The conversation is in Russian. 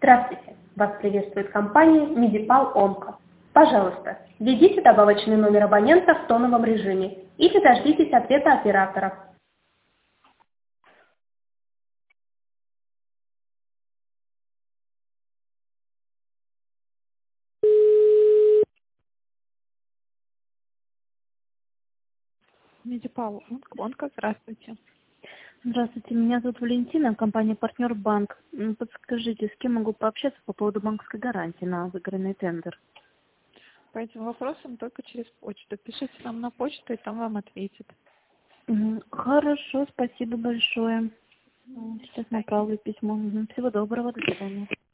Здравствуйте! Вас приветствует компания Медипал Онко. Пожалуйста, введите добавочный номер абонента в тоновом режиме или дождитесь ответа оператора. Медипал Онко, здравствуйте. Здравствуйте, меня зовут Валентина, компания «Партнер Банк». Подскажите, с кем могу пообщаться по поводу банковской гарантии на выигранный тендер? По этим вопросам только через почту. Пишите нам на почту, и там вам ответят. Хорошо, спасибо большое. Сейчас направлю письмо. Всего доброго, до свидания.